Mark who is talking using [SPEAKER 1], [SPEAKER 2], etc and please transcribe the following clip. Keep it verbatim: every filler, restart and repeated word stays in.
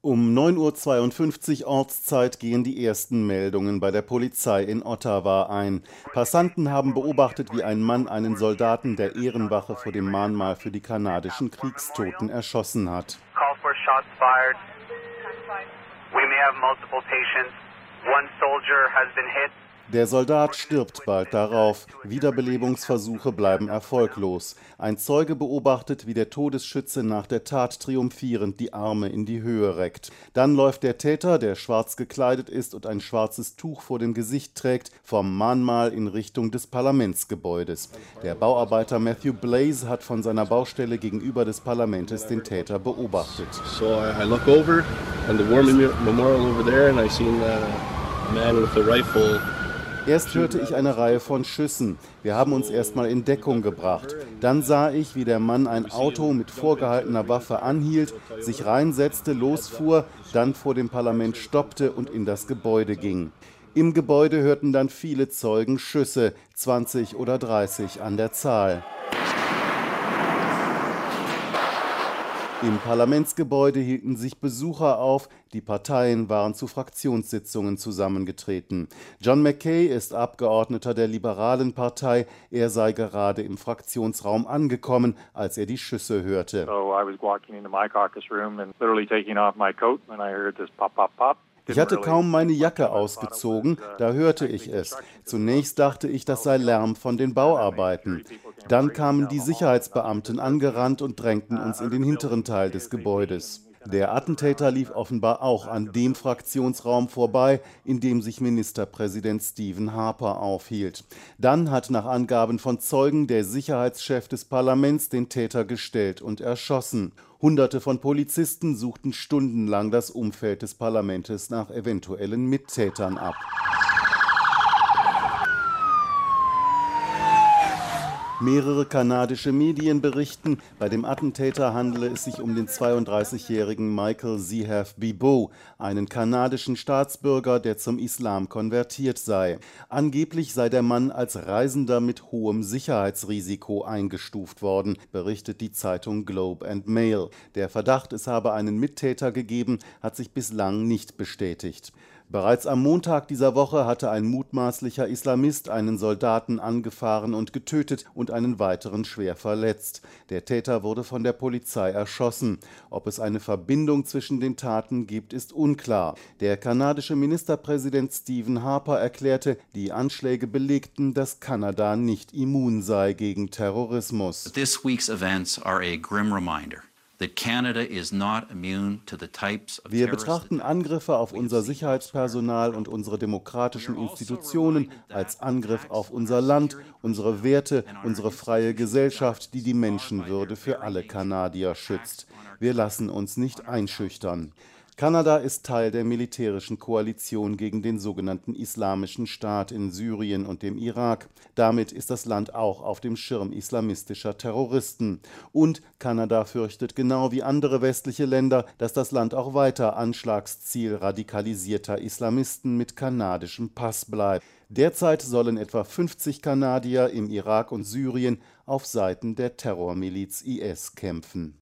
[SPEAKER 1] Um neun Uhr zweiundfünfzig Ortszeit gehen die ersten Meldungen bei der Polizei in Ottawa ein. Passanten haben beobachtet, wie ein Mann einen Soldaten der Ehrenwache vor dem Mahnmal für die kanadischen Kriegstoten erschossen hat.
[SPEAKER 2] Call for shots fired. We may have multiple patients. One soldier has been hit.
[SPEAKER 1] Der Soldat stirbt bald darauf. Wiederbelebungsversuche bleiben erfolglos. Ein Zeuge beobachtet, wie der Todesschütze nach der Tat triumphierend die Arme in die Höhe reckt. Dann läuft der Täter, der schwarz gekleidet ist und ein schwarzes Tuch vor dem Gesicht trägt, vom Mahnmal in Richtung des Parlamentsgebäudes. Der Bauarbeiter Matthew Blaze hat von seiner Baustelle gegenüber des Parlaments den Täter beobachtet.
[SPEAKER 3] So I look over and the war memorial over there and I seen a man with a rifle.
[SPEAKER 1] Erst hörte ich eine Reihe von Schüssen. Wir haben uns erstmal in Deckung gebracht. Dann sah ich, wie der Mann ein Auto mit vorgehaltener Waffe anhielt, sich reinsetzte, losfuhr, dann vor dem Parlament stoppte und in das Gebäude ging. Im Gebäude hörten dann viele Zeugen Schüsse, zwanzig oder dreißig an der Zahl. Im Parlamentsgebäude hielten sich Besucher auf, die Parteien waren zu Fraktionssitzungen zusammengetreten. John McKay ist Abgeordneter der Liberalen Partei, er sei gerade im Fraktionsraum angekommen, als er die Schüsse hörte.
[SPEAKER 4] So I was walking into my caucus room and literally taking off my coat when I heard this pop, pop, pop.
[SPEAKER 1] Ich hatte kaum meine Jacke ausgezogen, da hörte ich es. Zunächst dachte ich, das sei Lärm von den Bauarbeiten. Dann kamen die Sicherheitsbeamten angerannt und drängten uns in den hinteren Teil des Gebäudes. Der Attentäter lief offenbar auch an dem Fraktionsraum vorbei, in dem sich Ministerpräsident Stephen Harper aufhielt. Dann hat nach Angaben von Zeugen der Sicherheitschef des Parlaments den Täter gestellt und erschossen. Hunderte von Polizisten suchten stundenlang das Umfeld des Parlaments nach eventuellen Mittätern ab. Mehrere kanadische Medien berichten, bei dem Attentäter handele es sich um den zweiunddreißigjährigen Michael Zehaf Bibeau, einen kanadischen Staatsbürger, der zum Islam konvertiert sei. Angeblich sei der Mann als Reisender mit hohem Sicherheitsrisiko eingestuft worden, berichtet die Zeitung Globe and Mail. Der Verdacht, es habe einen Mittäter gegeben, hat sich bislang nicht bestätigt. Bereits am Montag dieser Woche hatte ein mutmaßlicher Islamist einen Soldaten angefahren und getötet und einen weiteren schwer verletzt. Der Täter wurde von der Polizei erschossen. Ob es eine Verbindung zwischen den Taten gibt, ist unklar. Der kanadische Ministerpräsident Stephen Harper erklärte, die Anschläge belegten, dass Kanada nicht immun sei gegen Terrorismus.
[SPEAKER 5] This week's events are a grim reminder.
[SPEAKER 1] Wir betrachten Angriffe auf unser Sicherheitspersonal und unsere demokratischen Institutionen als Angriff auf unser Land, unsere Werte, unsere freie Gesellschaft, die die Menschenwürde für alle Kanadier schützt. Wir lassen uns nicht einschüchtern. Kanada ist Teil der militärischen Koalition gegen den sogenannten Islamischen Staat in Syrien und dem Irak. Damit ist das Land auch auf dem Schirm islamistischer Terroristen. Und Kanada fürchtet genau wie andere westliche Länder, dass das Land auch weiter Anschlagsziel radikalisierter Islamisten mit kanadischem Pass bleibt. Derzeit sollen etwa fünfzig Kanadier im Irak und Syrien auf Seiten der Terrormiliz I S kämpfen.